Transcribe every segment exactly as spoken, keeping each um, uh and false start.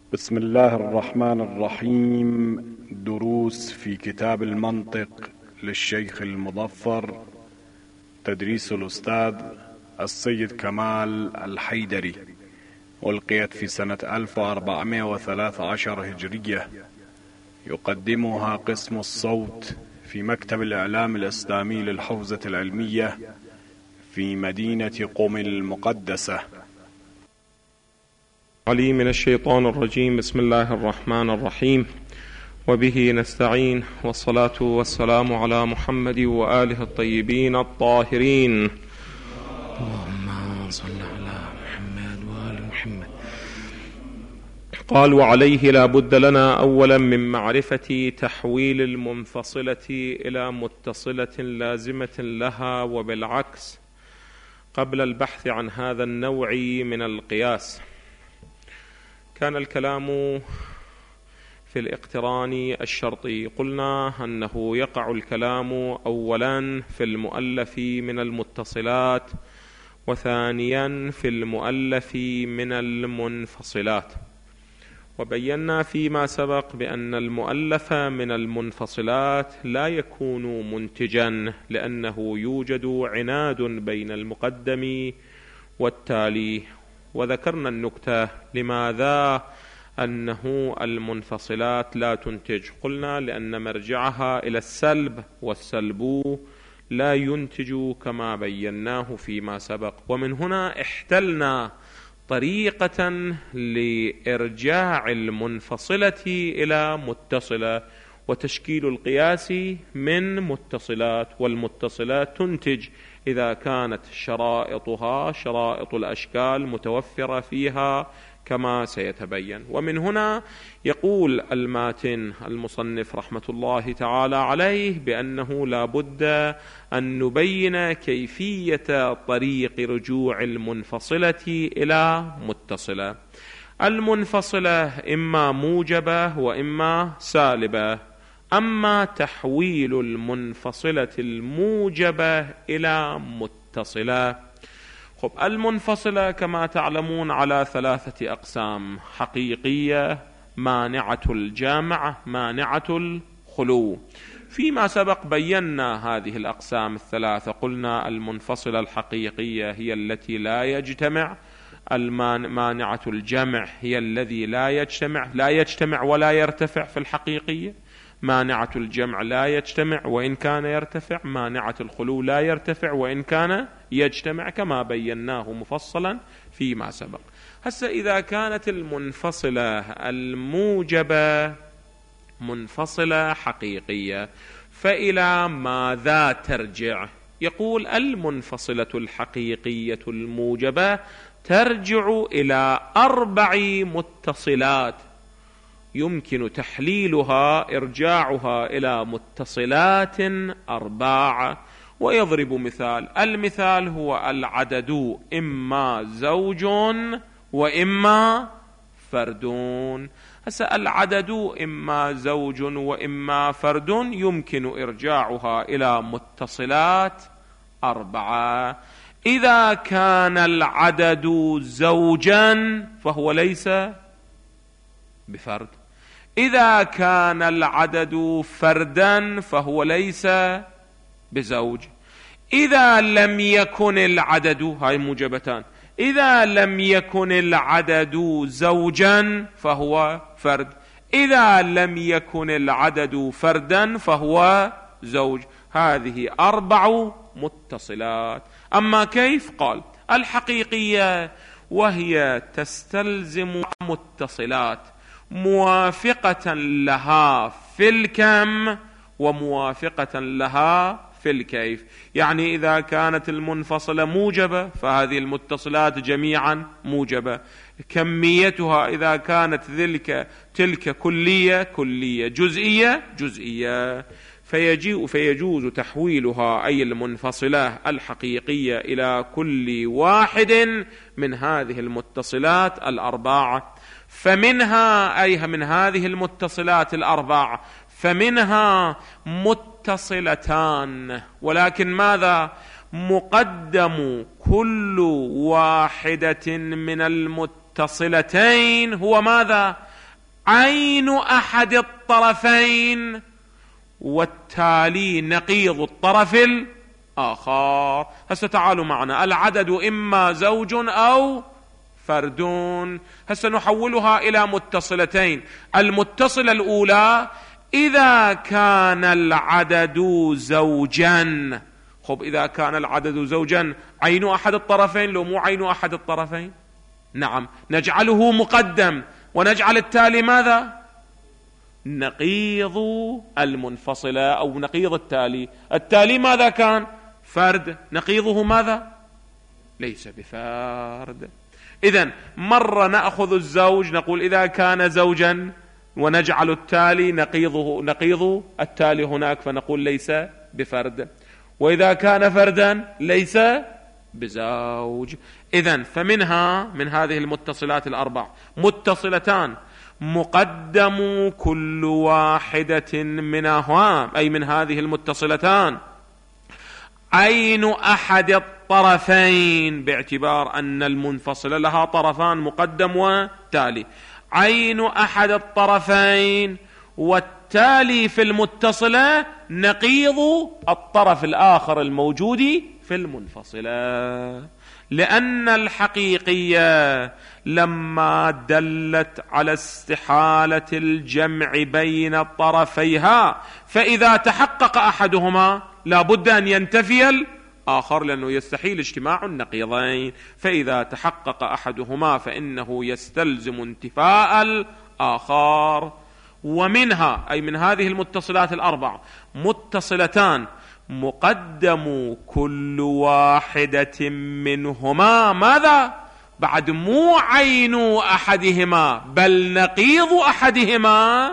بسم الله الرحمن الرحيم. دروس في كتاب المنطق للشيخ المظفر، تدريس الأستاذ السيد كمال الحيدري، ألقيت في سنة ألف وأربعمائة وثلاث عشر هجرية. يقدمها قسم الصوت في مكتب الإعلام الإسلامي للحوزة العلمية في مدينة قم المقدسة. علي من الشيطان الرجيم. بسم الله الرحمن الرحيم، وبه نستعين، والصلاة والسلام على محمد وآله الطيبين الطاهرين. اللهم صل على محمد وآل محمد. قال: وعليه لا بد لنا أولا من معرفة تحويل المنفصلة إلى متصلة لازمة لها، وبالعكس، قبل البحث عن هذا النوع من القياس. كان الكلام في الاقتران الشرطي، قلنا أنه يقع الكلام أولا في المؤلف من المتصلات، وثانيا في المؤلف من المنفصلات. وبينا فيما سبق بأن المؤلف من المنفصلات لا يكون منتجا، لأنه يوجد عناد بين المقدم والتالي. وذكرنا النكتة لماذا أنه المنفصلات لا تنتج. قلنا لأن مرجعها إلى السلب، والسلب لا ينتج كما بيناه فيما سبق. ومن هنا احتلنا طريقة لإرجاع المنفصلة إلى متصلة، وتشكيل القياس من متصلات، والمتصلات تنتج إذا كانت شرائطها شرائط الأشكال متوفرة فيها كما سيتبين. ومن هنا يقول الماتن المصنف رحمة الله تعالى عليه بأنه لا بد أن نبين كيفية طريق رجوع المنفصلة إلى متصلة. المنفصلة إما موجبة وإما سالبة. أما تحويل المنفصلة الموجبة إلى متصلة، خب المنفصلة كما تعلمون على ثلاثة أقسام: حقيقية، مانعة الجمع، مانعة الخلو. فيما سبق بينا هذه الأقسام الثلاثة. قلنا المنفصلة الحقيقية هي التي لا يجتمع، المانعة الجمع هي الذي لا يجتمع لا يجتمع ولا يرتفع في الحقيقية، مانعة الجمع لا يجتمع وإن كان يرتفع، مانعة الخلو لا يرتفع وإن كان يجتمع، كما بيناه مفصلا فيما سبق. هسه إذا كانت المنفصلة الموجبة منفصلة حقيقية، فإلى ماذا ترجع؟ يقول المنفصلة الحقيقية الموجبة ترجع إلى أربع متصلات يمكن تحليلها، إرجاعها إلى متصلات أربعة. ويضرب مثال. المثال هو العدد إما زوج وإما فردون. هسه العدد إما زوج وإما فرد يمكن إرجاعها إلى متصلات أربعة. إذا كان العدد زوجا فهو ليس بفرد، إذا كان العدد فردا فهو ليس بزوج. إذا لم يكن العدد، هاي موجبتان، إذا لم يكن العدد زوجا فهو فرد، إذا لم يكن العدد فردا فهو زوج. هذه أربع متصلات. أما كيف؟ قال الحقيقية وهي تستلزم متصلات موافقة لها في الكم وموافقة لها في الكيف. يعني إذا كانت المنفصلة موجبة فهذه المتصلات جميعا موجبة. كميتها إذا كانت ذلك تلك كلية كلية، جزئية جزئية. فيجيء فيجوز تحويلها أي المنفصلة الحقيقية إلى كل واحد من هذه المتصلات الأربعة. فمنها أي من هذه المتصلات الأربعة فمنها متصلتان، ولكن ماذا؟ مقدم كل واحدة من المتصلتين هو ماذا؟ عين أحد الطرفين والتالي نقيض الطرف الآخر. هسه تعالوا معنا، العدد إما زوج أو فردون. هسه نحولها إلى متصلتين. المتصلة الأولى إذا كان العدد زوجا. خب إذا كان العدد زوجا عين أحد الطرفين لو مو عين أحد الطرفين؟ نعم، نجعله مقدم ونجعل التالي ماذا؟ نقيض المنفصلة أو نقيض التالي. التالي ماذا كان؟ فرد. نقيضه ماذا؟ ليس بفرد. إذن مرة نأخذ الزوج نقول إذا كان زوجا ونجعل التالي نقيضه نقيض التالي هناك فنقول ليس بفرد، وإذا كان فردا ليس بزوج. إذن فمنها من هذه المتصلات الأربع متصلتان مقدم كل واحدة منها، أي من هذه المتصلتان عين أحد الطرفين، باعتبار أن المنفصلة لها طرفان مقدم وتالي. عين أحد الطرفين والتالي في المتصلة نقيض الطرف الآخر الموجود في المنفصلة، لأن الحقيقية لما دلت على استحالة الجمع بين طرفيها فإذا تحقق أحدهما لا بد أن ينتفي الآخر، لأنه يستحيل اجتماع النقيضين. فإذا تحقق أحدهما فإنه يستلزم انتفاء الآخر. ومنها أي من هذه المتصلات الأربع متصلتان مقدم كل واحدة منهما ماذا؟ بعد مو عين أحدهما بل نقيض أحدهما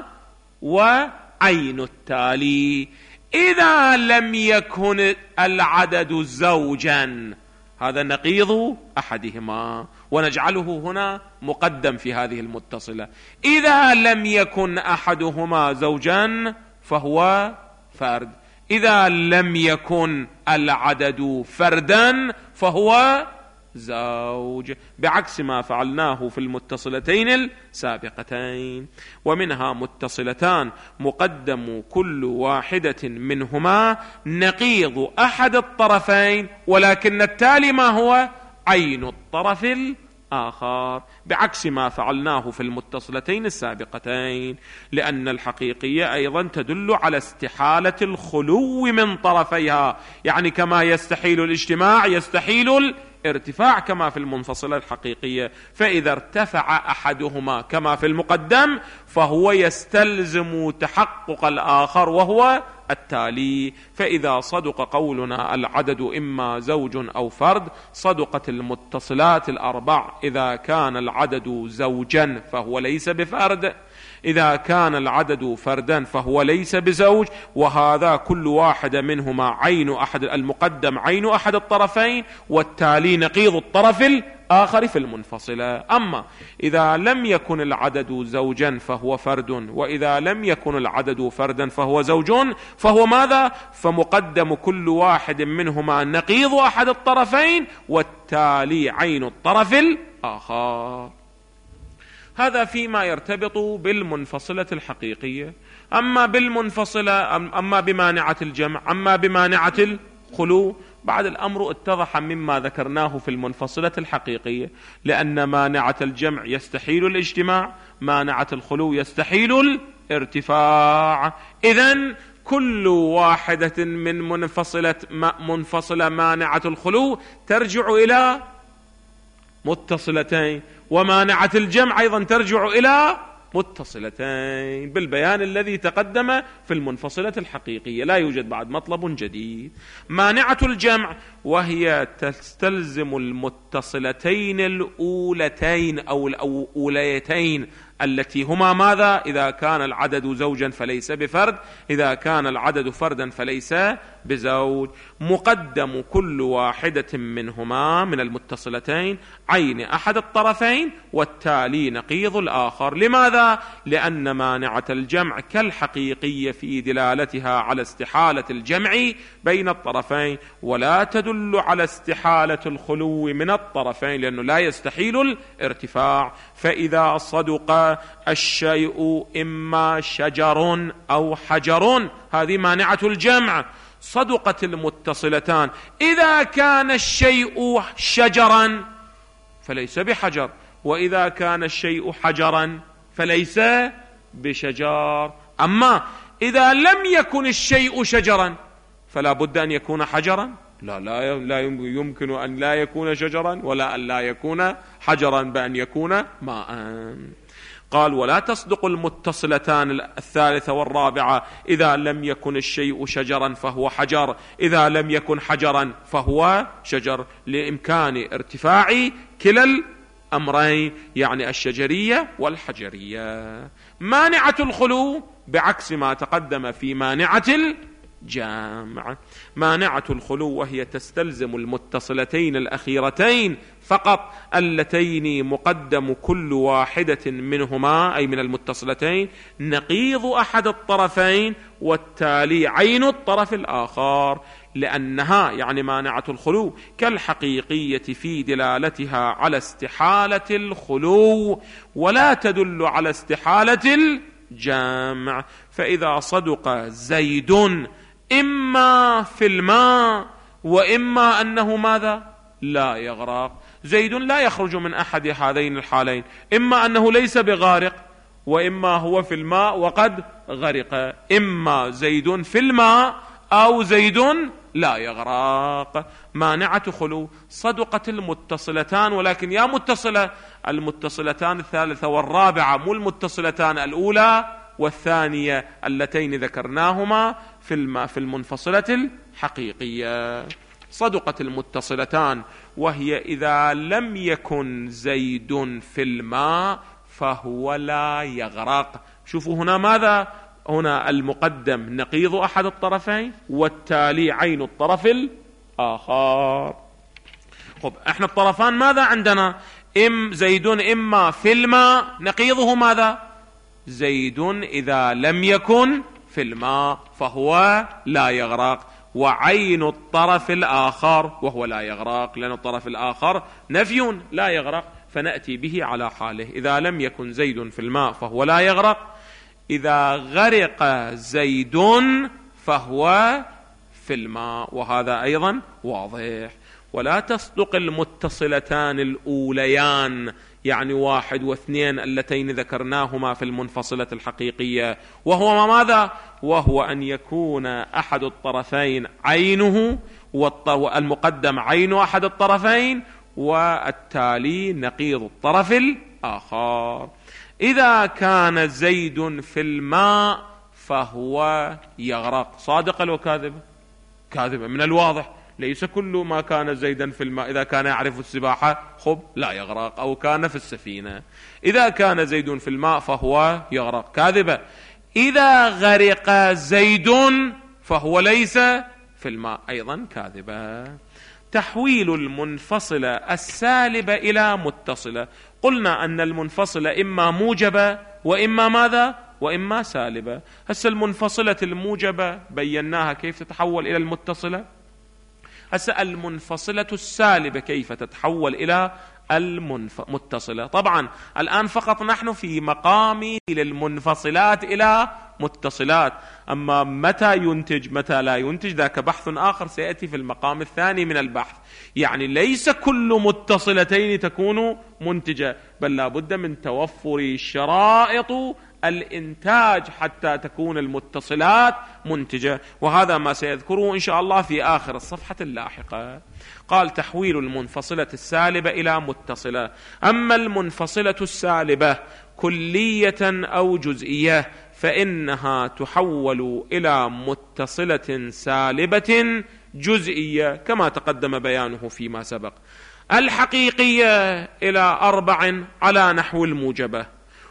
وعين التالي. إذا لم يكن العدد زوجا هذا نقيض أحدهما ونجعله هنا مقدم في هذه المتصلة. إذا لم يكن أحدهما زوجا فهو فرد. إذا لم يكن العدد فردا فهو زوج، بعكس ما فعلناه في المتصلتين السابقتين. ومنها متصلتان مقدم كل واحدة منهما نقيض أحد الطرفين، ولكن التالي ما هو؟ عين الطرف الآخر، بعكس ما فعلناه في المتصلتين السابقتين، لأن الحقيقية أيضا تدل على استحالة الخلو من طرفيها، يعني كما يستحيل الاجتماع يستحيل الارتفاع كما في المنفصلة الحقيقية. فإذا ارتفع أحدهما كما في المقدم فهو يستلزم تحقق الآخر وهو التالي. فإذا صدق قولنا العدد إما زوج أو فرد صدقت المتصلات الأربع. إذا كان العدد زوجا فهو ليس بفرد، إذا كان العدد فردا فهو ليس بزوج، وهذا كل واحد منهما عين أحد المقدم عين أحد الطرفين والتالي نقيض الطرف الآخر في المنفصلة. أما إذا لم يكن العدد زوجا فهو فرد، وإذا لم يكن العدد فردا فهو زوج، فهو ماذا؟ فمقدم كل واحد منهما نقيض أحد الطرفين والتالي عين الطرف الآخر. هذا فيما يرتبط بالمنفصلة الحقيقية. أما بالمنفصلة أما بمانعة الجمع أما بمانعة الخلو بعد الأمر اتضح مما ذكرناه في المنفصلة الحقيقية، لأن مانعة الجمع يستحيل الاجتماع، مانعة الخلو يستحيل الارتفاع. إذن كل واحدة من منفصلة منفصلة مانعة الخلو ترجع إلى متصلتين، ومانعة الجمع أيضا ترجع إلى متصلتين بالبيان الذي تقدم في المنفصلة الحقيقية. لا يوجد بعد مطلب جديد. مانعة الجمع وهي تستلزم المتصلتين الأولتين أو الأوليتين التي هما ماذا؟ إذا كان العدد زوجا فليس بفرد، إذا كان العدد فردا فليس بزوج. مقدم كل واحدة منهما من المتصلتين عين أحد الطرفين والتالي نقيض الآخر. لماذا؟ لأن مانعة الجمع كالحقيقية في دلالتها على استحالة الجمع بين الطرفين، ولا تدل على استحالة الخلو من الطرفين، لأنه لا يستحيل الارتفاع. فإذا صدق الشيء إما شجر أو حجر، هذه مانعة الجمع. صدقت المتصلتان. إذا كان الشيء شجرا فليس بحجر، وإذا كان الشيء حجرا فليس بشجر. أما إذا لم يكن الشيء شجرا فلا بد أن يكون حجرا؟ لا لا لا يمكن أن لا يكون شجرا ولا أن لا يكون حجرا، بأن يكون ماء. قال: ولا تصدق المتصلتان الثالثة والرابعة إذا لم يكن الشيء شجرا فهو حجر، إذا لم يكن حجرا فهو شجر، لإمكان ارتفاع كلا الأمرين، يعني الشجرية والحجرية. مانعة الخلو بعكس ما تقدم في مانعة الجامع. مانعة الخلو وهي تستلزم المتصلتين الأخيرتين فقط، اللتين مقدم كل واحدة منهما أي من المتصلتين نقيض أحد الطرفين والتالي عين الطرف الآخر، لأنها يعني مانعة الخلو كالحقيقية في دلالتها على استحالة الخلو ولا تدل على استحالة الجامع. فإذا صدق زيد إما في الماء وإما أنه ماذا؟ لا يغرق. زيد لا يخرج من أحد هذين الحالين، إما أنه ليس بغارق وإما هو في الماء وقد غرق. إما زيد في الماء أو زيد لا يغرق. مانعة خلو. صدقت المتصلتان، ولكن يا متصلة المتصلتان الثالثة والرابعة، مو المتصلتان الأولى والثانية اللتين ذكرناهما في الماء في المنفصلة الحقيقية. صدقت المتصلتان وهي إذا لم يكن زيد في الماء فهو لا يغرق. شوفوا هنا ماذا؟ هنا المقدم نقيض أحد الطرفين والتالي عين الطرف الآخر. خب احنا الطرفان ماذا عندنا؟ إم زيد إما في الماء، نقيضه ماذا؟ زيد إذا لم يكن في الماء فهو لا يغرق، وعين الطرف الآخر وهو لا يغرق، لأن الطرف الآخر نفي لا يغرق، فنأتي به على حاله. إذا لم يكن زيد في الماء فهو لا يغرق، إذا غرق زيد فهو في الماء، وهذا أيضا واضح. ولا تصدق المتصلتان الأوليان، يعني واحد واثنين اللتين ذكرناهما في المنفصلة الحقيقية، وهو ماذا؟ وهو أن يكون أحد الطرفين عينه، والمقدم عين أحد الطرفين والتالي نقيض الطرف الآخر. إذا كان زيد في الماء فهو يغرق. صادقة لو كاذبة؟ كاذبة من الواضح. ليس كل ما كان زيدا في الماء إذا كان يعرف السباحة خب لا يغرق، أو كان في السفينة. إذا كان زيد في الماء فهو يغرق. كاذبة. إذا غرق زيد فهو ليس في الماء، أيضا كاذبة. تحويل المنفصلة السالبة إلى متصلة. قلنا أن المنفصلة إما موجبة وإما ماذا؟ وإما سالبة. هسه المنفصلة الموجبة بيناها كيف تتحول إلى المتصلة. هسه المنفصلة السالبة كيف تتحول إلى المتصلة. طبعا الآن فقط نحن في مقام للمنفصلات إلى متصلات، أما متى ينتج متى لا ينتج ذاك بحث آخر سيأتي في المقام الثاني من البحث. يعني ليس كل متصلتين تكون منتجة، بل لا بد من توفر شرائط الإنتاج حتى تكون المتصلات منتجة، وهذا ما سيذكره إن شاء الله في آخر الصفحة اللاحقة. قال: تحويل المنفصلة السالبة إلى متصلة. أما المنفصلة السالبة كلية أو جزئية فإنها تحول إلى متصلة سالبة جزئية كما تقدم بيانه فيما سبق. الحقيقية إلى أربع على نحو الموجبة،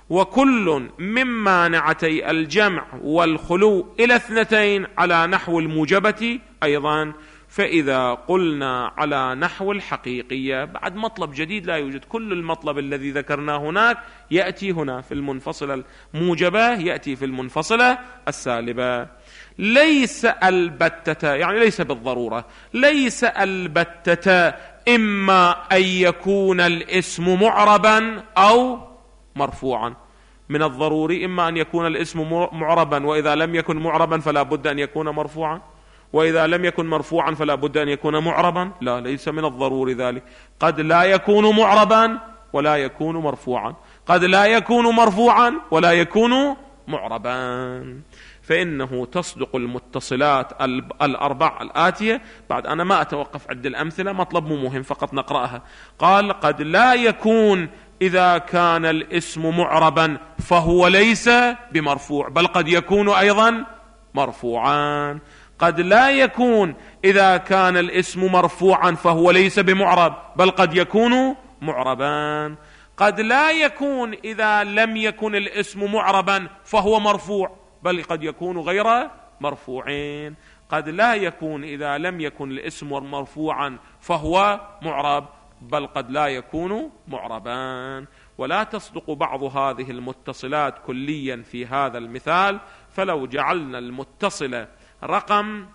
وكل من مانعتي الجمع والخلو إلى اثنتين على نحو الموجبة أيضا. فإذا قلنا على نحو الحقيقية بعد مطلب جديد لا يوجد، كل المطلب الذي ذكرناه هناك يأتي هنا في المنفصلة الموجبة، يأتي في المنفصلة السالبة. ليس البتة، يعني ليس بالضرورة، ليس البتة إما أن يكون الاسم معربا أو مرفوعا. من الضروري إما أن يكون الاسم معربا، وإذا لم يكن معربا فلا بد أن يكون مرفوعا، وإذا لم يكن مرفوعا فلا بد أن يكون معربا. لا، ليس من الضروري ذلك. قد لا يكون معربا ولا يكون مرفوعا، قد لا يكون مرفوعا ولا يكون معربا. فإنه تصدق المتصلات الأربع الآتية. بعد أنا ما أتوقف عند الأمثلة، مطلب مو مهم، فقط نقرأها. قال قد لا يكون إذا كان الاسم معربا فهو ليس بمرفوع، بل قد يكون أيضا مرفوعا. قد لا يكون إذا كان الاسم مرفوعا فهو ليس بمعرب، بل قد يكون معربا. قد لا يكون إذا لم يكن الاسم معربا فهو مرفوع، بل قد يكون غير مرفوعين. قد لا يكون إذا لم يكن الاسم مرفوعا فهو معرب، بل قد لا يكون معربا. ولا تصدق بعض هذه المتصلات كليا في هذا المثال. فلو جعلنا المتصلة رقم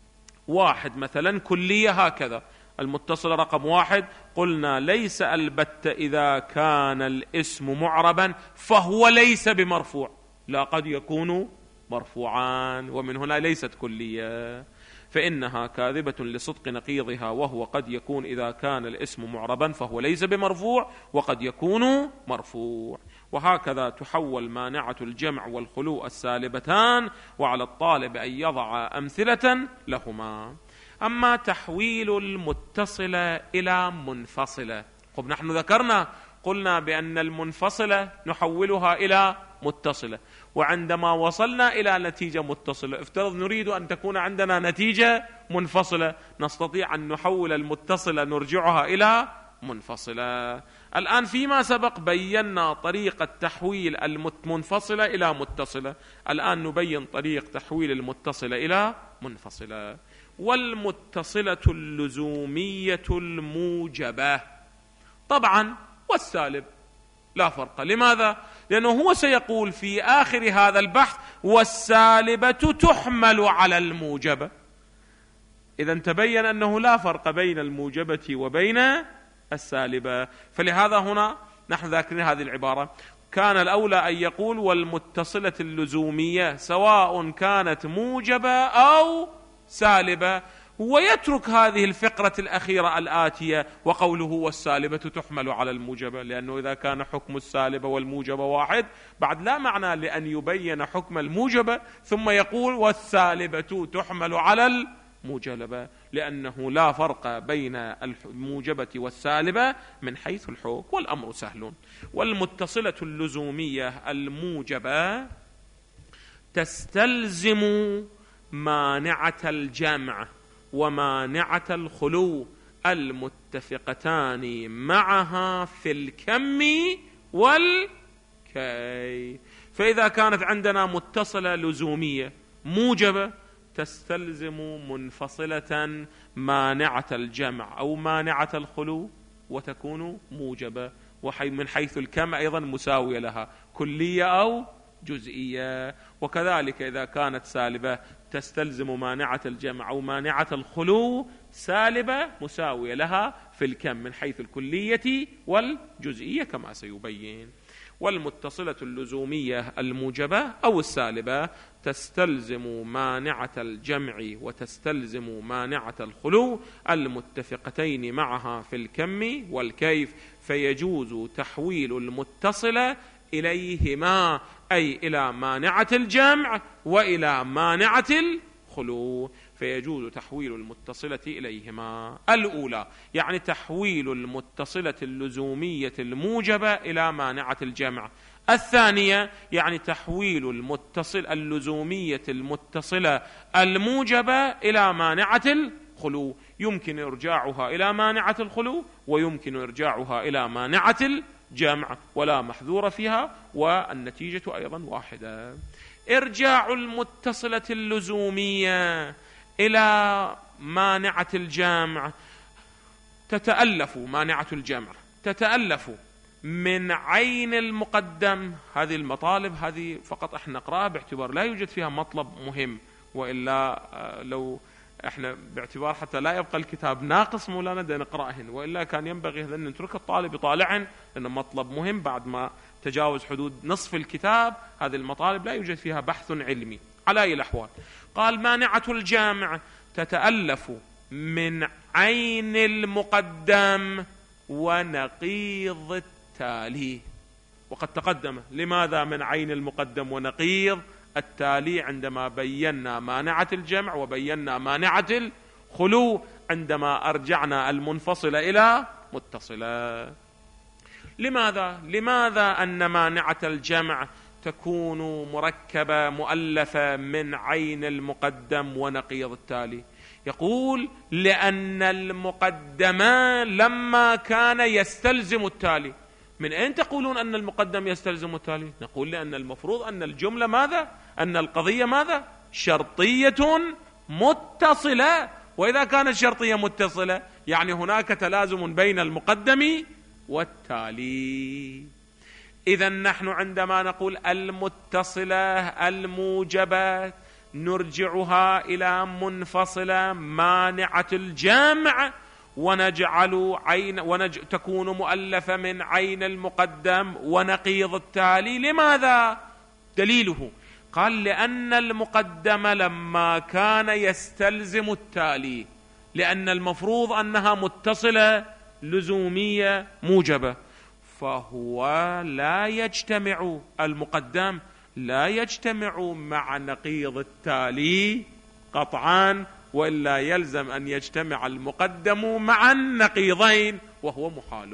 واحد مثلا كلية هكذا، المتصلة رقم واحد، قلنا ليس البتة إذا كان الاسم معربا فهو ليس بمرفوع، لا، قد يكون مرفوعان، ومن هنا ليست كلية، فإنها كاذبة لصدق نقيضها، وهو قد يكون إذا كان الاسم معربا فهو ليس بمرفوع، وقد يكون مرفوع. وهكذا تحول مانعة الجمع والخلو السالبتان، وعلى الطالب أن يضع أمثلة لهما. أما تحويل المتصلة إلى منفصلة، طب نحن ذكرنا قلنا بأن المنفصلة نحولها إلى متصلة، وعندما وصلنا إلى نتيجة متصلة افترض نريد أن تكون عندنا نتيجة منفصلة، نستطيع أن نحول المتصلة نرجعها إلى منفصلة. الآن فيما سبق بينا طريقة تحويل المنفصلة إلى متصلة، الآن نبين طريق تحويل المتصلة إلى منفصلة. والمتصلة اللزومية الموجبة طبعا والسالب لا فرق. لماذا؟ لأنه هو سيقول في آخر هذا البحث والسالبة تحمل على الموجبة، إذا تبين أنه لا فرق بين الموجبة وبين السالبة. فلهذا هنا نحن ذاكرين هذه العبارة. كان الأولى أن يقول والمتصلة اللزومية سواء كانت موجبة أو سالبة، ويترك هذه الفقرة الأخيرة الآتية وقوله والسالبة تحمل على الموجبة، لأنه إذا كان حكم السالبة والموجبة واحد بعد لا معنى لأن يبين حكم الموجبة ثم يقول والسالبة تحمل على الموجبة، لأنه لا فرق بين الموجبة والسالبة من حيث الحكم، والأمر سهل. والمتصلة اللزومية الموجبة تستلزم مانعة الجمع ومانعة الخلو المتفقتان معها في الكم والكي. فإذا كانت عندنا متصلة لزومية موجبة تستلزم منفصلة مانعة الجمع أو مانعة الخلو وتكون موجبة، ومن حيث الكم أيضا مساوية لها كلية أو جزئية. وكذلك إذا كانت سالبة تستلزم مانعة الجمع أو مانعة الخلو سالبة مساوية لها في الكم من حيث الكلية والجزئية كما سيبين. والمتصلة اللزومية الموجبة أو السالبة تستلزم مانعة الجمع وتستلزم مانعة الخلو المتفقتين معها في الكم والكيف، فيجوز تحويل المتصلة إليهما، أي إلى مانعة الجمع وإلى مانعة الخلو، فيجوز تحويل المتصلة إليهما. الأولى يعني تحويل المتصلة اللزومية الموجبة إلى مانعة الجمع. الثانية يعني تحويل المتصل اللزومية المتصلة الموجبة إلى مانعة الخلو، يمكن إرجاعها إلى مانعة الخلو ويمكن إرجاعها إلى مانعة الجمع ولا محذور فيها، والنتيجة أيضا واحدة. إرجاع المتصلة اللزومية إلى مانعة الجمع تتألف، مانعة الجمع تتألف من عين المقدم. هذه المطالب هذه فقط احنا نقراها باعتبار لا يوجد فيها مطلب مهم، وإلا لو احنا باعتبار حتى لا يبقى الكتاب ناقص مولانا دا نقرأهن، وإلا كان ينبغي أن نترك الطالب يطالعهن، لأنه مطلب مهم بعد ما تجاوز حدود نصف الكتاب. هذه المطالب لا يوجد فيها بحث علمي على أي الأحوال. قال مانعة الجامع تتألف من عين المقدم ونقيض التالي. وقد تقدم لماذا من عين المقدم ونقيض التالي عندما بينا مانعة الجمع وبينا مانعة الخلو عندما أرجعنا المنفصلة إلى متصلة. لماذا؟ لماذا أن مانعة الجمع تكون مركبة مؤلفة من عين المقدم ونقيض التالي؟ يقول لأن المقدم لما كان يستلزم التالي. من أين تقولون أن المقدم يستلزم التالي؟ نقول لأن المفروض أن الجملة ماذا؟ أن القضية ماذا؟ شرطية متصلة، وإذا كانت شرطية متصلة يعني هناك تلازم بين المقدم والتالي. إذن نحن عندما نقول المتصلة الموجبة نرجعها إلى منفصلة مانعة الجمع ونجعل عين ونج... تكون مؤلفة من عين المقدم ونقيض التالي. لماذا؟ دليله قال لأن المقدم لما كان يستلزم التالي، لأن المفروض أنها متصلة لزومية موجبة، فهو لا يجتمع المقدم لا يجتمع مع نقيض التالي قطعا، وإلا يلزم أن يجتمع المقدم مع النقيضين وهو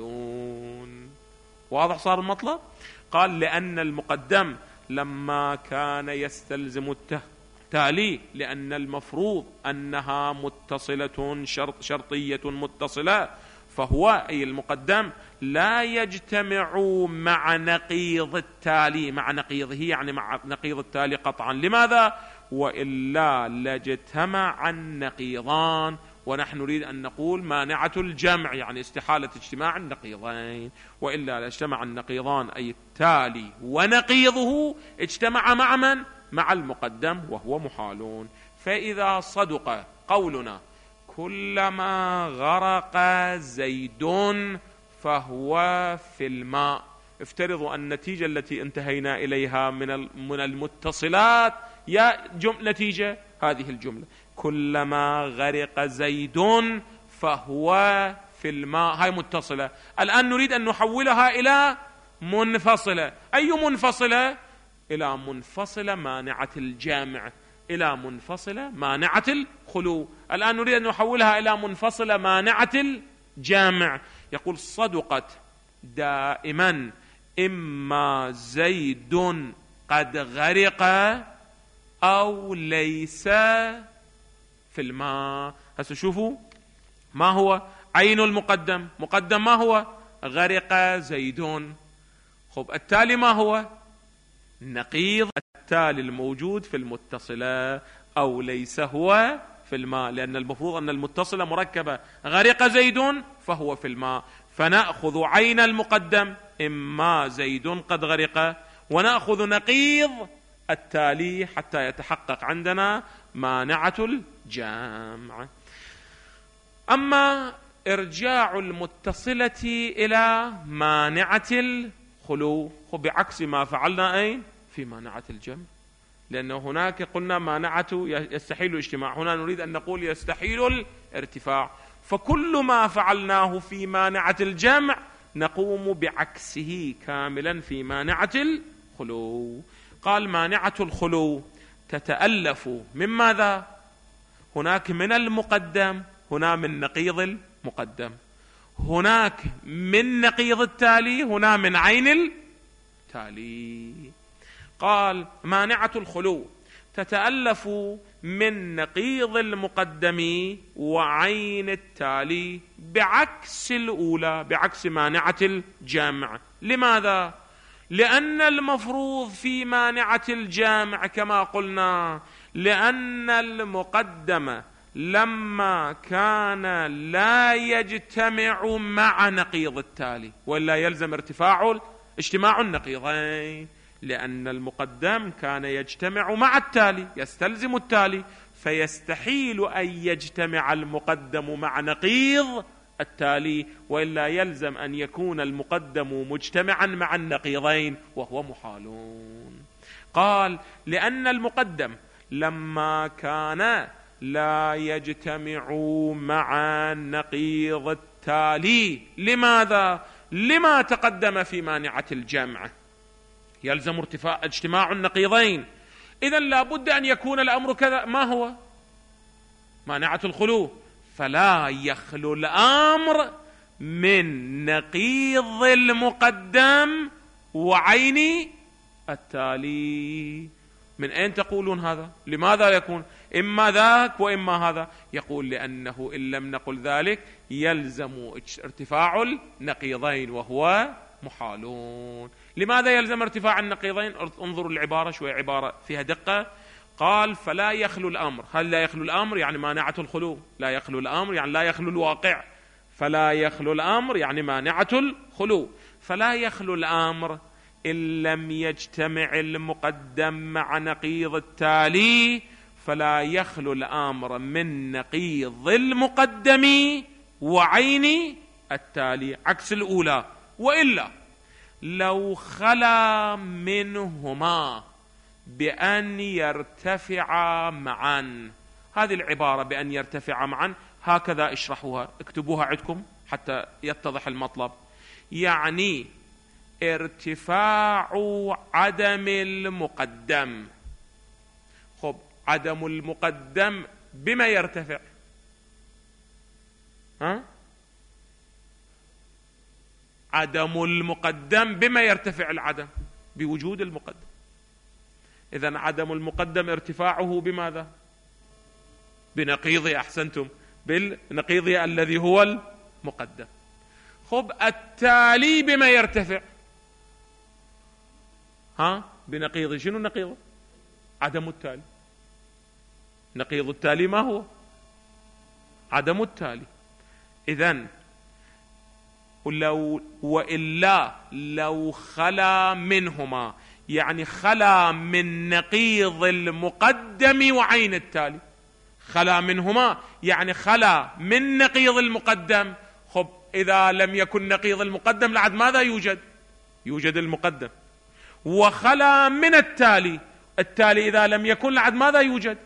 محالون. واضح صار المطلب؟ قال لأن المقدم لما كان يستلزم التالي، لأن المفروض أنها متصلة شرط شرطية متصلة، فهو أي المقدم لا يجتمع مع نقيض التالي، مع نقيضه يعني مع نقيض التالي قطعا. لماذا؟ وإلا لاجتمع النقيضان، ونحن نريد أن نقول مانعة الجمع يعني استحالة اجتماع النقيضين، وإلا لاجتمع النقيضان أي التالي ونقيضه اجتمع مع من؟ مع المقدم وهو محالون. فإذا صدق قولنا كلما غرق زيد فهو في الماء، افترضوا النتيجة التي انتهينا إليها من من المتصلات يا جملة نتيجة هذه الجملة كلما غرق زيد فهو في الماء، هاي متصلة. الآن نريد أن نحولها إلى منفصلة. أي منفصلة؟ إلى منفصلة مانعة الجامع، إلى منفصلة مانعة الخلو. الآن نريد أن نحولها إلى منفصلة مانعة الجامع. يقول صدقت دائما إما زيد قد غرق أو ليس في الماء. هسه شوفوا ما هو عين المقدم؟ مقدم ما هو؟ غرق زيد. خب التالي ما هو؟ نقيض التالي الموجود في المتصلة أو ليس هو في الماء، لأن المفروض أن المتصلة مركبة غرق زيد فهو في الماء، فنأخذ عين المقدم إما زيد قد غرق، ونأخذ نقيض التالي حتى يتحقق عندنا مانعة الجمع. أما إرجاع المتصلة إلى مانعة الخلو بعكس ما فعلنا أين في مانعة الجمع، لأنه هناك قلنا مانعة يستحيل الاجتماع، هنا نريد أن نقول يستحيل الارتفاع، فكل ما فعلناه في مانعة الجمع نقوم بعكسه كاملا في مانعة الخلو. قال مانعة الخلو تتألف من ماذا؟ هناك من المقدم، هنا من نقيض المقدم، هناك من نقيض التالي، هنا من عين التالي. قال مانعة الخلو تتألف من نقيض المقدم وعين التالي بعكس الأولى، بعكس مانعة الجمع. لماذا؟ لأن المفروض في مانعة الجمع كما قلنا لأن المقدم لما كان لا يجتمع مع نقيض التالي، ولا يلزم ارتفاع اجتماع النقيضين، لأن المقدم كان يجتمع مع التالي يستلزم التالي، فيستحيل أن يجتمع المقدم مع نقيض التالي، وإلا يلزم أن يكون المقدم مجتمعا مع النقيضين وهو محالون. قال لأن المقدم لما كان لا يجتمع مع نقيض التالي، لماذا؟ لما تقدم في مانعة الجمع، يلزم ارتفاع اجتماع النقيضين، إذن لا بد أن يكون الأمر كذا. ما هو؟ مانعة الخلو، فلا يخلو الأمر من نقيض المقدم وعين التالي. من أين تقولون هذا؟ لماذا يكون إما ذاك وإما هذا؟ يقول لأنه إن لم نقل ذلك يلزم ارتفاع النقيضين وهو محالون. لماذا يلزم ارتفاع النقيضين؟ انظروا العبارة شوية، عبارة فيها دقة. قال فلا يخلو الأمر. هل لا يخلو الأمر؟ يعني مانعة الخلو. لا يخلو الأمر يعني لا يخلو الواقع. فلا يخلو الأمر يعني مانعة الخلو. فلا يخلو الأمر إن لم يجتمع المقدم مع نقيض التالي، فلا يخلو الأمر من نقيض المقدم وعين التالي، عكس الأولى. وإلا لو خلا منهما بأن يرتفع معا، هذه العبارة بأن يرتفع معا هكذا اشرحوها، اكتبوها عندكم حتى يتضح المطلب. يعني ارتفاع عدم المقدم. خب عدم المقدم بما يرتفع؟ ها؟ عدم المقدم بما يرتفع العدم؟ بوجود المقدم. إذن عدم المقدم ارتفاعه بماذا؟ بنقيضه. أحسنتم، بالنقيضه الذي هو المقدم. خب التالي بما يرتفع؟ ها؟ بنقيضه. شنو نقيضه؟ عدم التالي. نقيض التالي ما هو؟ عدم التالي. إذن لو وإلا لو خلا منهما، يعني خلا من نقيض المقدم وعين التالي. خلا منهما يعني خلا من نقيض المقدم. خب إذا لم يكن نقيض المقدم لعد ماذا يوجد؟ يوجد المقدم. وخلا من التالي، التالي إذا لم يكن لعد ماذا يوجد؟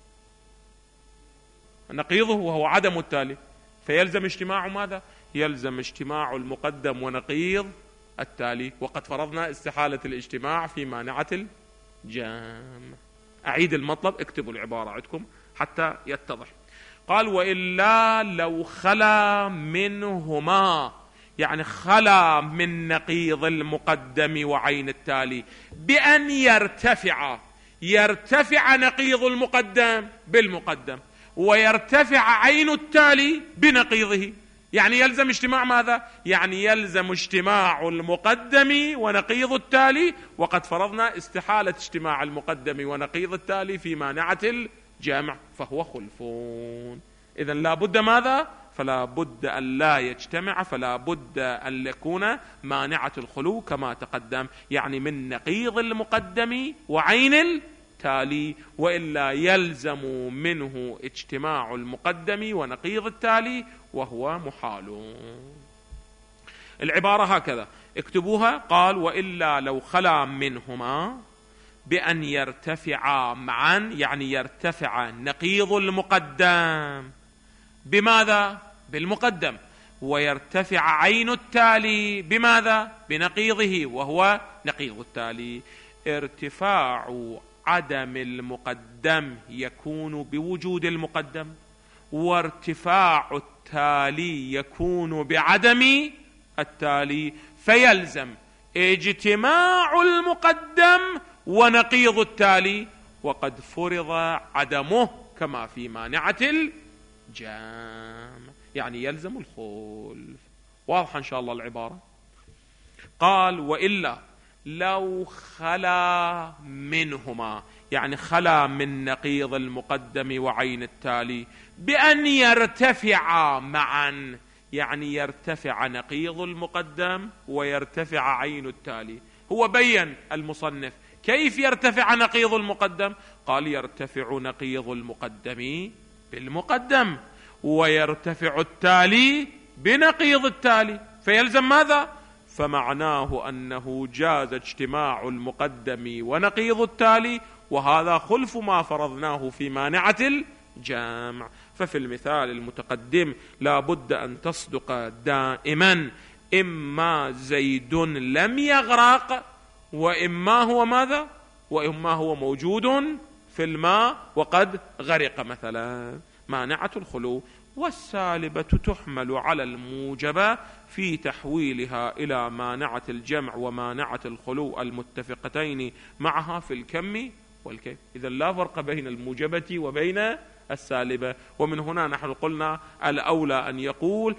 نقيضه وهو عدم التالي. فيلزم اجتماع ماذا؟ يلزم اجتماع المقدم ونقيض التالي، وقد فرضنا استحالة الاجتماع في مانعة الجمع. أعيد المطلب، اكتبوا العبارة عندكم حتى يتضح. قال وإلا لو خلا منهما، يعني خلا من نقيض المقدم وعين التالي بأن يرتفع. يرتفع نقيض المقدم بالمقدم، ويرتفع عين التالي بنقيضه. يعني يلزم اجتماع ماذا؟ يعني يلزم اجتماع المقدم ونقيض التالي، وقد فرضنا استحالة اجتماع المقدم ونقيض التالي في مانعة الجمع، فهو خلفون. إذن لا بد ماذا؟ فلا بد أن لا يجتمع، فلا بد أن يكون مانعة الخلو كما تقدم، يعني من نقيض المقدم وعين التالي، وإلا يلزم منه اجتماع المقدم ونقيض التالي وهو محال. العبارة هكذا اكتبوها. قال وإلا لو خلا منهما بأن يرتفع معا، يعني يرتفع نقيض المقدم بماذا؟ بالمقدم، ويرتفع عين التالي بماذا؟ بنقيضه وهو نقيض التالي. ارتفاع عدم المقدم يكون بوجود المقدم، وارتفاع التالي يكون بعدم التالي، فيلزم اجتماع المقدم ونقيض التالي، وقد فرض عدمه كما في مانعة الجمع، يعني يلزم الخلف. واضح إن شاء الله العبارة. قال وإلا لو خلا منهما، يعني خلا من نقيض المقدم وعين التالي بأن يرتفع معا، يعني يرتفع نقيض المقدم ويرتفع عين التالي. هو بين المصنف كيف يرتفع نقيض المقدم؟ قال يرتفع نقيض المقدم بالمقدم، ويرتفع التالي بنقيض التالي، فيلزم ماذا؟ فمعناه أنه جاز اجتماع المقدم ونقيض التالي، وهذا خلف ما فرضناه في مانعة الجمع. ففي المثال المتقدم لا بد أن تصدق دائما إما زيد لم يغرق، وإما هو ماذا؟ وإما هو موجود في الماء وقد غرق مثلا، مانعة الخلو. والسالبة تحمل على الموجبة في تحويلها إلى مانعة الجمع ومانعة الخلو المتفقتين معها في الكم والكيف. إذا لا فرق بين الموجبة وبين السالبة. ومن هنا نحن قلنا الأولى أن يقول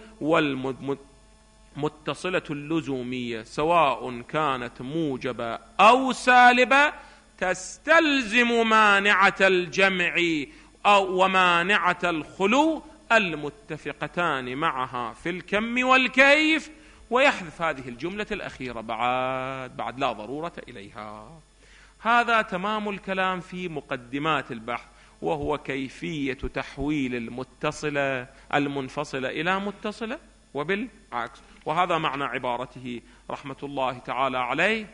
والمتصلة اللزومية سواء كانت موجبة أو سالبة تستلزم مانعة الجمع أو ومانعة الخلو المتفقتان معها في الكم والكيف، ويحذف هذه الجملة الأخيرة بعد بعد لا ضرورة إليها. هذا تمام الكلام في مقدمات البحث، وهو كيفية تحويل المتصلة المنفصلة إلى متصلة وبالعكس. وهذا معنى عبارته رحمة الله تعالى عليه: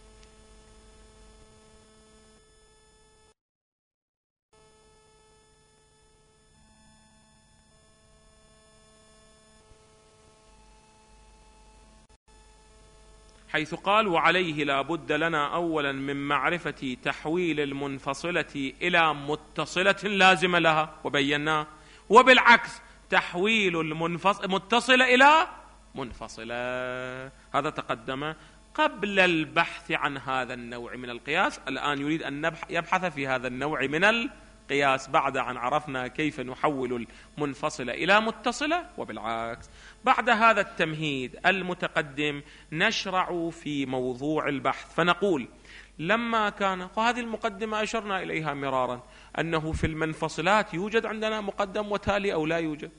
حيث قال: وعليه لا بد لنا أولا من معرفة تحويل المنفصلة إلى متصلة لازمة لها، وبينا، وبالعكس تحويل المتصلة إلى منفصلة. هذا تقدم قبل البحث عن هذا النوع من القياس. الآن يريد أن يبحث في هذا النوع من القياس بعد أن عرفنا كيف نحول المنفصلة إلى متصلة وبالعكس. بعد هذا التمهيد المتقدم نشرع في موضوع البحث، فنقول: لما كان، وهذه المقدمة أشرنا إليها مرارا، أنه في المنفصلات يوجد عندنا مقدم وتالي أو لا يوجد؟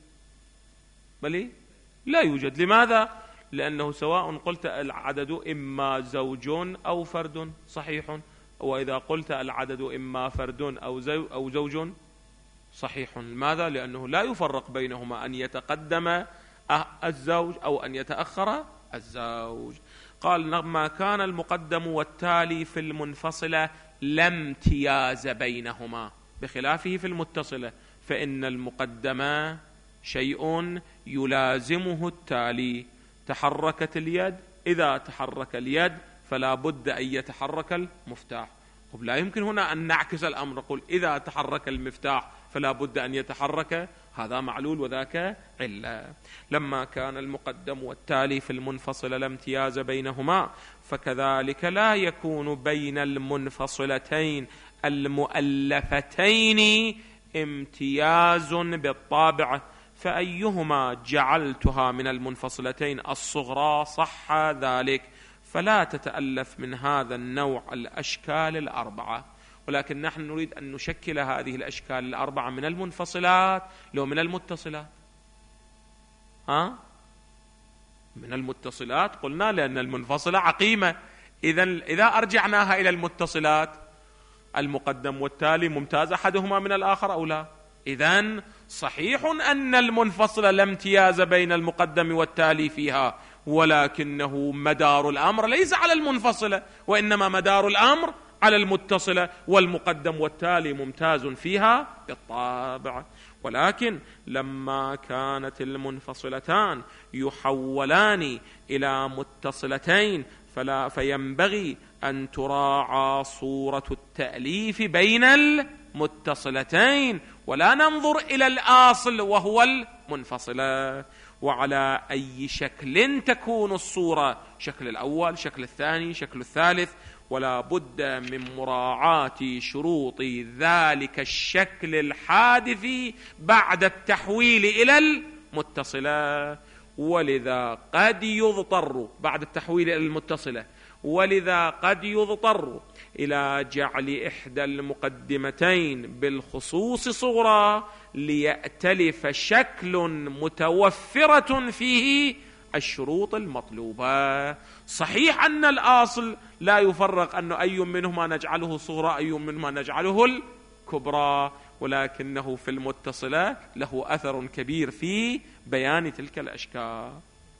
بل لا يوجد. لماذا؟ لأنه سواء قلت العدد إما زوج أو فرد صحيح، وإذا قلت العدد إما فرد أو زوج, أو زوج صحيح. لماذا؟ لأنه لا يفرق بينهما أن يتقدم الزوج أو أن يتأخر الزوج. قال: لما كان المقدم والتالي في المنفصلة لا امتياز بينهما، بخلافه في المتصلة، فإن المقدم شيء يلازمه التالي. تحركت اليد، إذا تحرك اليد فلا بد أن يتحرك المفتاح. طب لا يمكن هنا أن نعكس الأمر، نقول إذا تحرك المفتاح فلا بد أن يتحرك، هذا معلول وذاك علة. لما كان المقدم والتالي في المنفصل لا امتياز بينهما، فكذلك لا يكون بين المنفصلتين المؤلفتين امتياز بالطابع، فأيهما جعلتها من المنفصلتين الصغرى صح ذلك، فلا تتألف من هذا النوع الأشكال الأربعة. ولكن نحن نريد أن نشكل هذه الأشكال الأربعة من المنفصلات لو من المتصلات. ها؟ من المتصلات قلنا لأن المنفصلة عقيمة. إذن إذا أرجعناها إلى المتصلات، المقدم والتالي ممتاز أحدهما من الآخر أو لا؟ إذن صحيح أن المنفصلة لا امتياز بين المقدم والتالي فيها، ولكنه مدار الأمر ليس على المنفصلة، وإنما مدار الأمر على المتصلة، والمقدم والتالي ممتاز فيها بالطابع. ولكن لما كانت المنفصلتان يحولان إلى متصلتين فلا فينبغي أن تراعى صورة التأليف بين المتصلتين، ولا ننظر إلى الأصل وهو المنفصلة. وعلى أي شكل تكون الصورة، شكل الأول، شكل الثاني، شكل الثالث، ولا بد من مراعاة شروط ذلك الشكل الحادث بعد التحويل إلى المتصلة. ولذا قد يضطر بعد التحويل إلى المتصلة ولذا قد يضطر إلى جعل إحدى المقدمتين بالخصوص صغرى ليأتلف شكل متوفرة فيه الشروط المطلوبة. صحيح أن الأصل لا يفرق أنه أي منهما نجعله صغرى أي منهما نجعله الكبرى، ولكنه في المتصلة له أثر كبير في بيان تلك الأشكال.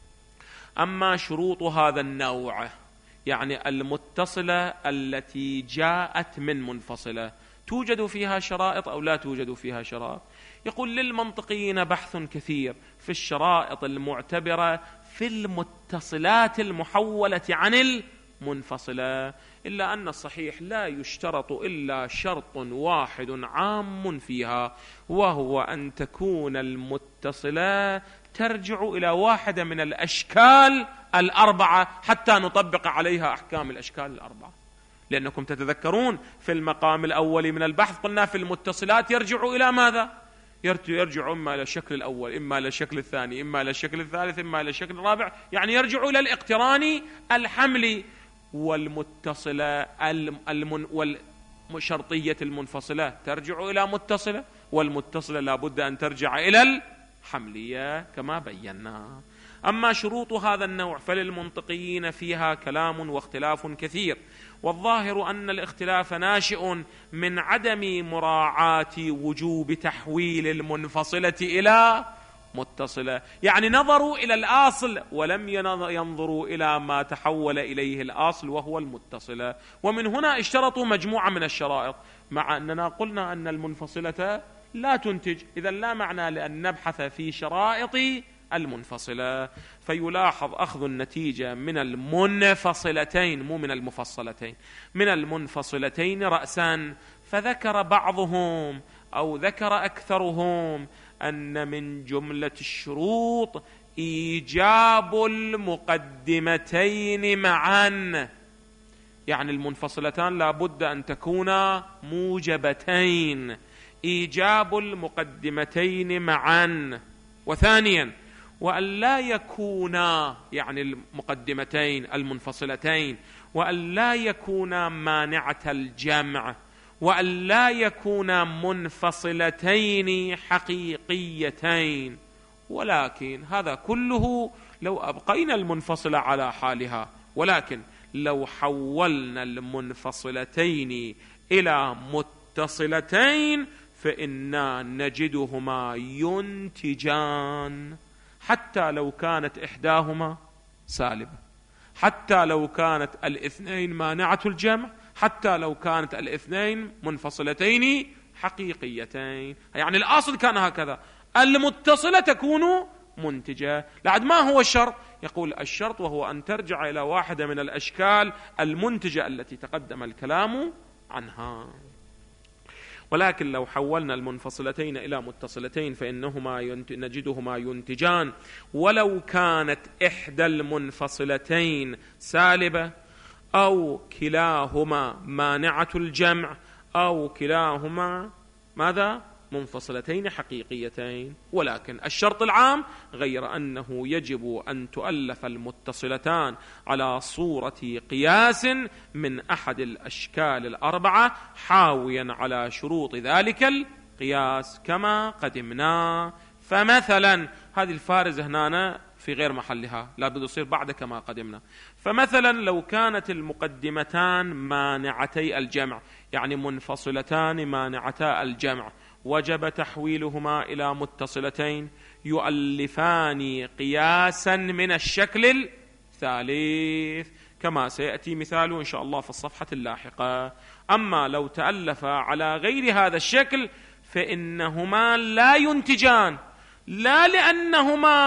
أما شروط هذا النوع، يعني المتصلة التي جاءت من منفصلة، توجد فيها شرائط أو لا توجد فيها شرائط؟ يقول للمنطقيين بحث كثير في الشرائط المعتبرة في المتصلات المحولة عن المنفصلة، إلا أن الصحيح لا يشترط إلا شرط واحد عام فيها، وهو أن تكون المتصلة ترجع إلى واحدة من الأشكال الأربعة حتى نطبق عليها أحكام الأشكال الأربعة. لأنكم تتذكرون في المقام الأول من البحث قلنا في المتصلات يرجع إلى ماذا؟ يرجع إما إلى الشكل الأول، إما إلى الشكل الثاني، إما إلى الشكل الثالث، إما إلى الشكل الرابع، يعني يرجع إلى الاقتران الحملي. والمتصلة المن والشرطية المنفصلة ترجع إلى متصلة، والمتصلة لابد أن ترجع إلى الحملية كما بينا. أما شروط هذا النوع فللمنطقيين فيها كلام واختلاف كثير، والظاهر أن الاختلاف ناشئ من عدم مراعاة وجوب تحويل المنفصلة إلى متصلة، يعني نظروا إلى الأصل ولم ينظروا إلى ما تحول إليه الأصل وهو المتصلة، ومن هنا اشترطوا مجموعة من الشرائط، مع أننا قلنا أن المنفصلة لا تنتج، إذا لا معنى لأن نبحث في شرائط المنفصلة. فيلاحظ أخذ النتيجة من المنفصلتين مو من المفصلتين، من المنفصلتين رأسا. فذكر بعضهم أو ذكر أكثرهم أن من جملة الشروط إيجاب المقدمتين معا، يعني المنفصلتان لابد أن تكونا موجبتين، إيجاب المقدمتين معا. وثانيا وأن لا يكونا، يعني المقدمتين المنفصلتين، وأن لا يكونا مانعة الجمع، وأن لا يكونا منفصلتين حقيقيتين. ولكن هذا كله لو أبقينا المنفصلة على حالها، ولكن لو حولنا المنفصلتين إلى متصلتين فإنا نجدهما ينتجان، حتى لو كانت إحداهما سالبة، حتى لو كانت الاثنين مانعة الجمع، حتى لو كانت الاثنين منفصلتين حقيقيتين. يعني الأصل كان هكذا، المتصلة تكون منتجة. لعد ما هو الشرط؟ يقول الشرط وهو أن ترجع إلى واحدة من الأشكال المنتجة التي تقدم الكلام عنها. ولكن لو حولنا المنفصلتين إلى متصلتين فإنهما ينت... نجدهما ينتجان، ولو كانت إحدى المنفصلتين سالبة أو كلاهما مانعة الجمع أو كلاهما ماذا؟ منفصلتين حقيقيتين. ولكن الشرط العام غير أنه يجب أن تؤلف المتصلتان على صورة قياس من أحد الأشكال الأربعة حاويا على شروط ذلك القياس كما قدمنا. فمثلا هذه الفارزة هنا في غير محلها، لا بد يصير بعد كما قدمنا. فمثلا لو كانت المقدمتان مانعتي الجمع، يعني منفصلتان مانعتا الجمع، وجب تحويلهما إلى متصلتين يؤلفان قياسا من الشكل الثالث، كما سيأتي مثاله إن شاء الله في الصفحة اللاحقة. أما لو تألف على غير هذا الشكل فإنهما لا ينتجان، لا لأنهما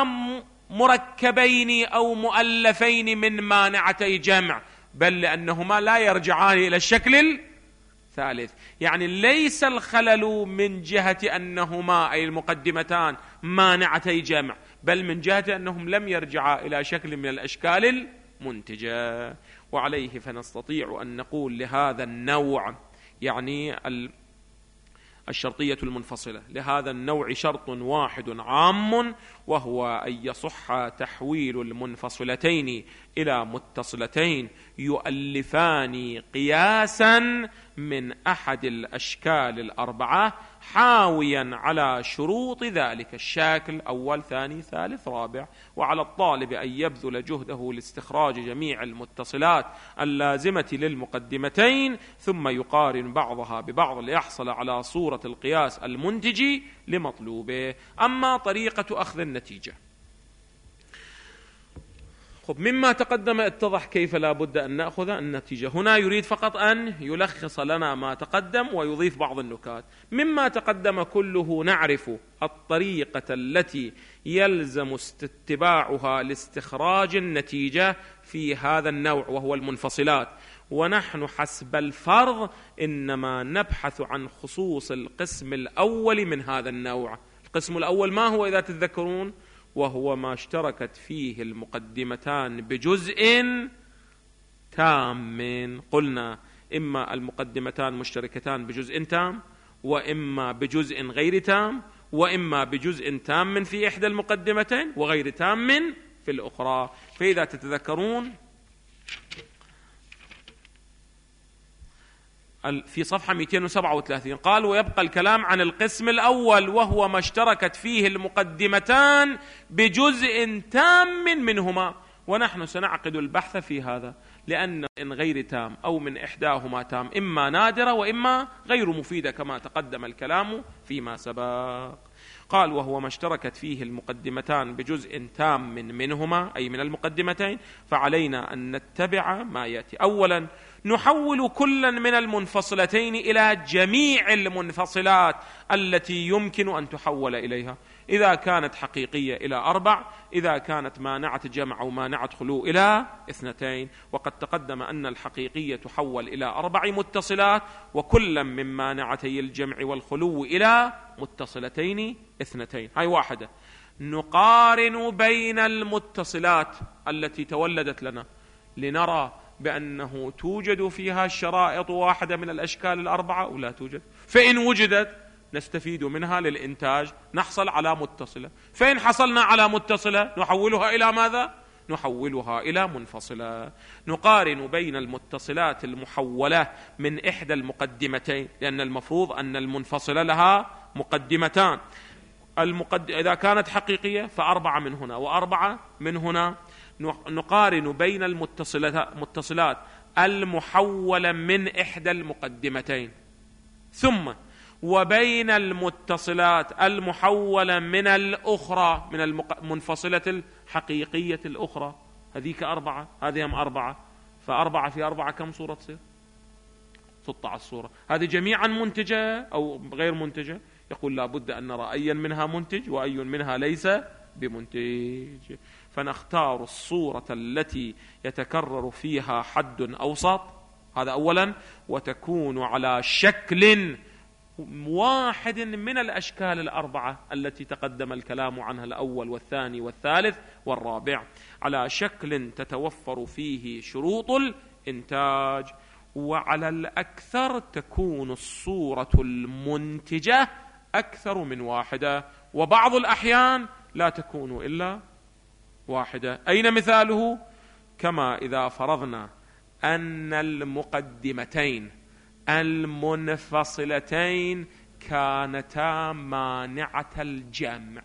مركبين أو مؤلفين من مانعتي جمع، بل لأنهما لا يرجعان إلى الشكل الثالث. يعني ليس الخلل من جهة أنهما أي المقدمتان مانعتي جمع، بل من جهة أنهم لم يرجعا إلى شكل من الأشكال المنتجة. وعليه فنستطيع أن نقول لهذا النوع، يعني الشرطية المنفصلة، لهذا النوع شرط واحد عام، وهو أن يصح تحويل المنفصلتين إلى متصلتين يؤلفان قياسا من أحد الأشكال الأربعة حاويا على شروط ذلك الشكل أول ثاني ثالث رابع. وعلى الطالب أن يبذل جهده لاستخراج جميع المتصلات اللازمة للمقدمتين ثم يقارن بعضها ببعض ليحصل على صورة القياس المنتج لمطلوبه. أما طريقة أخذ النتيجة، خب مما تقدم اتضح كيف لا بد أن نأخذ النتيجة. هنا يريد فقط أن يلخص لنا ما تقدم ويضيف بعض النكات. مما تقدم كله نعرف الطريقة التي يلزم اتباعها لاستخراج النتيجة في هذا النوع وهو المنفصلات، ونحن حسب الفرض إنما نبحث عن خصوص القسم الأول من هذا النوع. القسم الأول ما هو إذا تتذكرون؟ وهو ما اشتركت فيه المقدمتان بجزء تام. قلنا إما المقدمتان مشتركتان بجزء تام، وإما بجزء غير تام، وإما بجزء تام في إحدى المقدمتين وغير تام في الأخرى. فإذا تتذكرون في صفحة مئتين وسبعة وثلاثين قال: ويبقى الكلام عن القسم الأول وهو ما اشتركت فيه المقدمتان بجزء تام منهما. ونحن سنعقد البحث في هذا، لأن إن غير تام أو من إحداهما تام إما نادرة وإما غير مفيدة كما تقدم الكلام فيما سبق. قال: وهو ما اشتركت فيه المقدمتان بجزء تام من منهما أي من المقدمتين، فعلينا أن نتبع ما يأتي. أولا نحول كلا من المنفصلتين إلى جميع المنفصلات التي يمكن أن تحول إليها، إذا كانت حقيقية إلى أربع، إذا كانت مانعة جمع أو مانعة خلو إلى اثنتين. وقد تقدم أن الحقيقية تحول إلى أربع متصلات، وكلا من مانعتي الجمع والخلو إلى متصلتين اثنتين. هاي واحدة. نقارن بين المتصلات التي تولدت لنا لنرى بأنه توجد فيها شرائط واحدة من الأشكال الأربعة أو لا توجد. فإن وجدت نستفيد منها للإنتاج، نحصل على متصلة. فإن حصلنا على متصلة نحولها إلى ماذا؟ نحولها إلى منفصلة. نقارن بين المتصلات المحولة من إحدى المقدمتين، لأن المفروض أن المنفصلة لها مقدمتان. المقد... إذا كانت حقيقية فأربعة من هنا وأربعة من هنا. نقارن بين المتصلات المحولة من إحدى المقدمتين ثم وبين المتصلات المحولة من الأخرى، من المنفصلة الحقيقية الأخرى. هذيك أربعة، هذه هم أربعة، فأربعة في أربعة كم صورة تصير؟ ستة عشر صورة. هذه جميعا منتجة أو غير منتجة؟ يقول لا بد أن نرى أي منها منتج وأي منها ليس بمنتج، فنختار الصورة التي يتكرر فيها حد أوسط، هذا أولا، وتكون على شكل واحد من الأشكال الأربعة التي تقدم الكلام عنها الأول والثاني والثالث والرابع، على شكل تتوفر فيه شروط الإنتاج. وعلى الأكثر تكون الصورة المنتجة أكثر من واحدة، وبعض الأحيان لا تكون إلا واحدة. أين مثاله؟ كما إذا فرضنا أن المقدمتين المنفصلتين كانتا مانعة الجمع.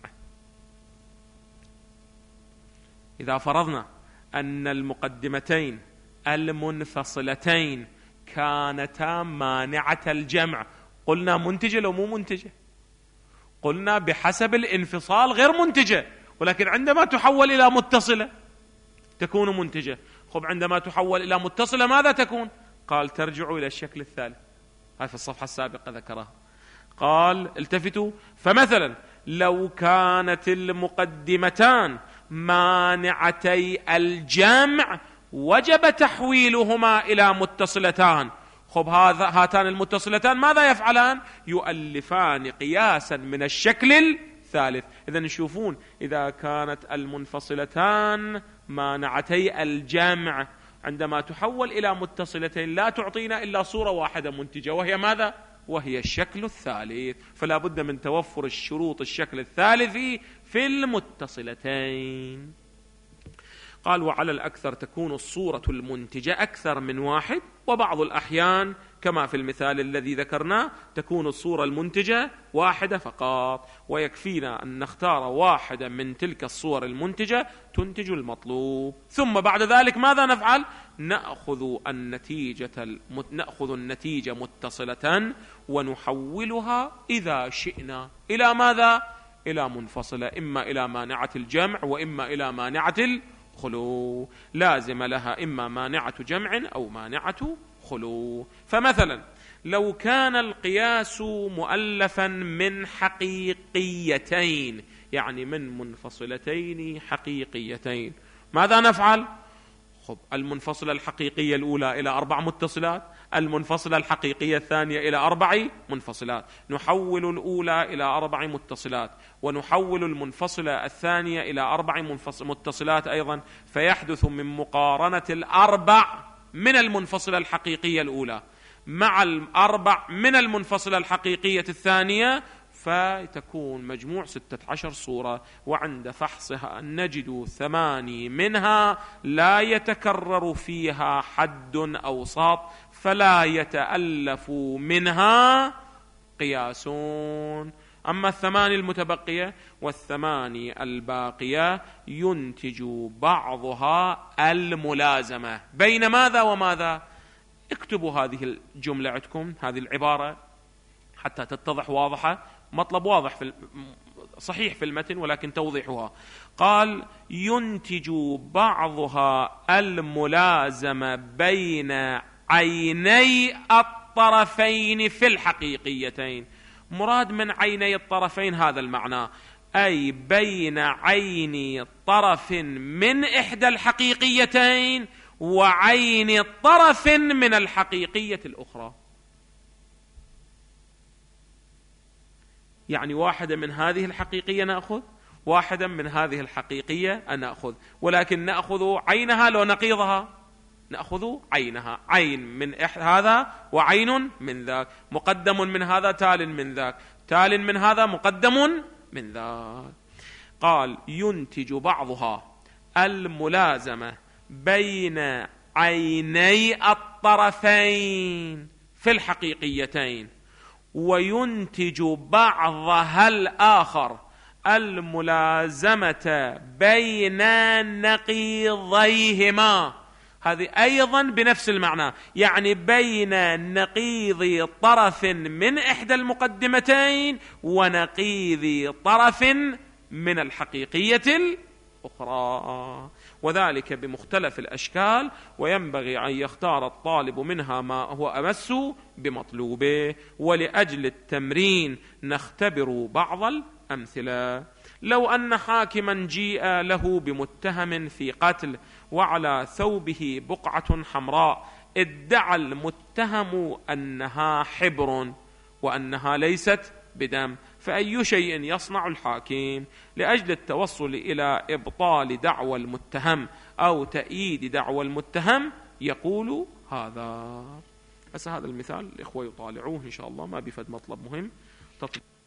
إذا فرضنا أن المقدمتين المنفصلتين كانتا مانعة الجمع، قلنا منتجة لو مو منتجة؟ قلنا بحسب الانفصال غير منتجة، ولكن عندما تحول إلى متصلة تكون منتجة. خب عندما تحول إلى متصلة ماذا تكون؟ قال ترجع إلى الشكل الثالث، هاي في الصفحة السابقة ذكرها. قال التفتوا، فمثلا لو كانت المقدمتان مانعتي الجمع وجب تحويلهما إلى متصلتان. خب هذا هاتان المتصلتان ماذا يفعلان؟ يؤلفان قياسا من الشكل الثالث. إذا نشوفون إذا كانت المنفصلتان مانعتي الجمع عندما تحول إلى متصلتين لا تعطينا إلا صورة واحدة منتجة، وهي ماذا؟ وهي الشكل الثالث. فلا بد من توفر الشروط الشكل الثالث في المتصلتين. قال وعلى الأكثر تكون الصورة المنتجة أكثر من واحد، وبعض الأحيان كما في المثال الذي ذكرناه تكون الصورة المنتجة واحدة فقط، ويكفينا أن نختار واحدة من تلك الصور المنتجة تنتج المطلوب. ثم بعد ذلك ماذا نفعل؟ نأخذ النتيجة المت... نأخذ النتيجة متصلة ونحولها إذا شئنا إلى ماذا؟ إلى منفصلة، إما إلى مانعة الجمع وإما إلى مانعة الخلو، لازم لها إما مانعة جمع أو مانعة خلو. فمثلا لو كان القياس مؤلفا من حقيقيتين، يعني من منفصلتين حقيقيتين، ماذا نفعل؟ خب المنفصلة الحقيقية الأولى إلى أربع متصلات، المنفصلة الحقيقية الثانية إلى أربع منفصلات، نحول الأولى إلى أربع متصلات ونحول المنفصلة الثانية إلى أربع متصلات أيضا، فيحدث من مقارنة الأربع من المنفصلة الحقيقية الأولى مع الأربع من المنفصلة الحقيقية الثانية، فتكون مجموع ستة عشر صورة. وعند فحصها نجد ثماني منها لا يتكرر فيها حد أوسط، فلا يتألف منها قياسون. أما الثماني المتبقية والثماني الباقية ينتج بعضها الملازمة بين ماذا وماذا؟ اكتبوا هذه الجملة عندكم، هذه العبارة حتى تتضح واضحة، مطلب واضح في صحيح في المتن ولكن توضيحها. قال ينتج بعضها الملازمة بين عيني الطرفين في الحقيقيتين. مراد من عيني الطرفين هذا المعنى، أي بين عين طرف من إحدى الحقيقيتين وعين طرف من الحقيقية الأخرى. يعني واحدة من هذه الحقيقية نأخذ، واحدة من هذه الحقيقية نأخذ، ولكن نأخذ عينها لو نقيضها، نأخذ عينها، عين من هذا وعين من ذاك، مقدم من هذا تال من ذاك، تال من هذا مقدم من ذاك. قال ينتج بعضها الملازمة بين عيني الطرفين في الحقيقيتين، وينتج بعضها الآخر الملازمة بين نقيضيهما. هذه أيضا بنفس المعنى، يعني بين نقيض طرف من إحدى المقدمتين ونقيض طرف من الحقيقية الأخرى، وذلك بمختلف الأشكال، وينبغي أن يختار الطالب منها ما هو أمس بمطلوبه. ولأجل التمرين نختبر بعض الأمثلة. لو أن حاكما جيء له بمتهم في قتل وعلى ثوبه بقعة حمراء، ادعى المتهم أنها حبر وأنها ليست بدم، فأي شيء يصنع الحاكم لأجل التوصل إلى إبطال دعوى المتهم أو تأييد دعوى المتهم؟ يقول هذا. بس هذا المثال الإخوة يطالعوه إن شاء الله، ما بفد مطلب مهم.